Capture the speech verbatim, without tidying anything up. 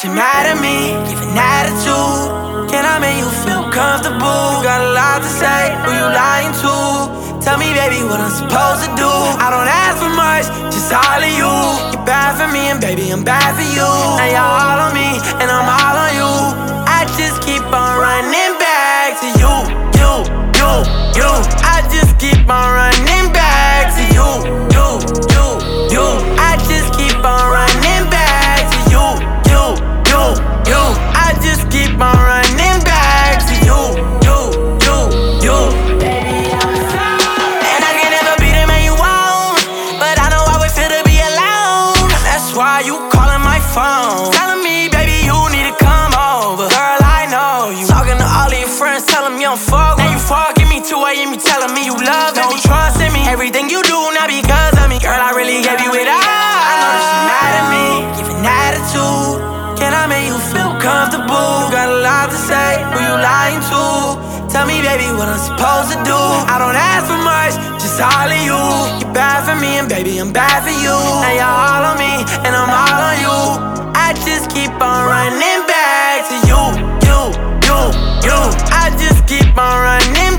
she mad at me, giving attitude. Can I make you feel comfortable? You got a lot to say, who you lying to? Tell me, baby, what I'm supposed to do. I don't ask for much, just all of you. You're bad for me, and baby, I'm bad for you. Now you're all on me, and I'm all on you. I just keep on running back to you, you, you, you. I just keep on running back to you, you, you, you. I just keep on running back to you, you, you, you. I just keep on running back to you, you, you, you. Baby, I'm and I can never be the man you want, but I know how it feel to be alone. That's why you calling my phone, telling me, baby, you need to come over. Girl, I know you talking to all of your friends, tell them you don't fuck. Now you fucking me two A M, you telling me you love me. Don't trust in me, everything you do not because of me. Girl, I really gave you it all. I know that she mad at me, giving attitude. Can I make you feel comfortable? You got a lot to say, who you lying to? Tell me, baby, what I'm supposed to do. I don't ask for much, just all of you. You're bad for me, and baby, I'm bad for you. Now you're all on me, and I'm all on you. I just keep on running back to you, you, you, you. I just keep on running